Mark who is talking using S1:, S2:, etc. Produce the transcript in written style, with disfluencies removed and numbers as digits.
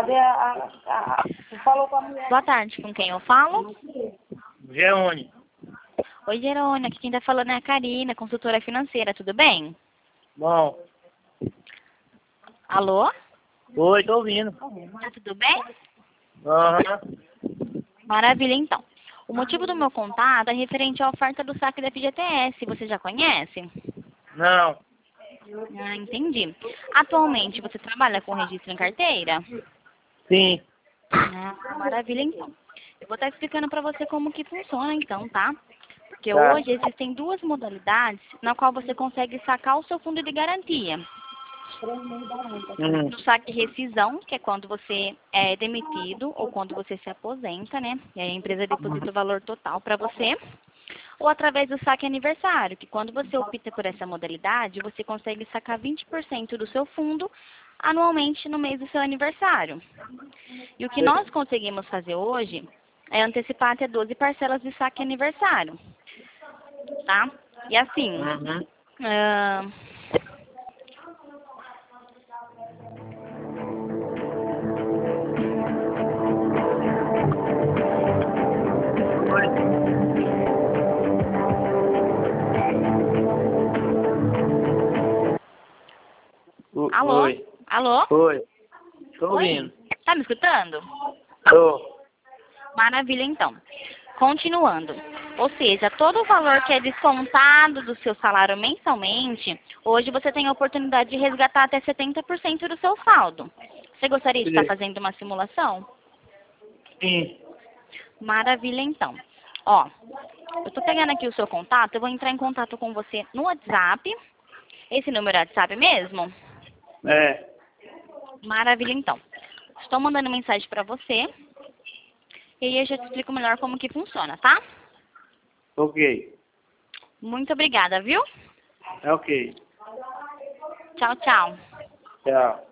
S1: Cadê tu falou com a mulher?
S2: Boa tarde, com quem eu falo?
S3: Geone.
S2: Oi, Jerônimo, aqui quem tá falando é a Karina, consultora financeira, tudo bem?
S3: Bom.
S2: Alô?
S3: Oi, tô ouvindo.
S2: Tá tudo bem?
S3: Aham.
S2: Maravilha, então. O motivo do meu contato é referente à oferta do saque da FGTS, você já conhece?
S3: Não.
S2: Ah, entendi. Atualmente, você trabalha com registro em carteira?
S3: Sim.
S2: Ah, maravilha, então. Eu vou estar explicando para você como que funciona, então, tá? Porque
S3: Tá.
S2: hoje existem duas modalidades na qual você consegue sacar o seu fundo de garantia. No saque rescisão, que é quando você é demitido ou quando você se aposenta, né? E aí a empresa deposita o valor total para você. Ou através do saque aniversário, que quando você opta por essa modalidade, você consegue sacar 20% do seu fundo anualmente no mês do seu aniversário. E o que nós conseguimos fazer hoje é antecipar até 12 parcelas de saque aniversário, tá? E assim,
S3: Uhum.
S2: ah, alô?
S3: Oi.
S2: Alô?
S3: Oi. Tô
S2: Oi?
S3: ouvindo.
S2: Tá me escutando?
S3: Tô.
S2: Maravilha, então. Continuando. Ou seja, todo o valor que é descontado do seu salário mensalmente, hoje você tem a oportunidade de resgatar até 70% do seu saldo. Você gostaria de estar fazendo uma simulação?
S3: Sim.
S2: Maravilha, então. Ó, eu tô pegando aqui o seu contato, eu vou entrar em contato com você no WhatsApp. Esse número é WhatsApp mesmo?
S3: É.
S2: Maravilha, então. Estou mandando mensagem para você. E aí eu já te explico melhor como que funciona, tá?
S3: Ok.
S2: Muito obrigada, viu?
S3: É ok.
S2: Tchau, tchau.
S3: Tchau.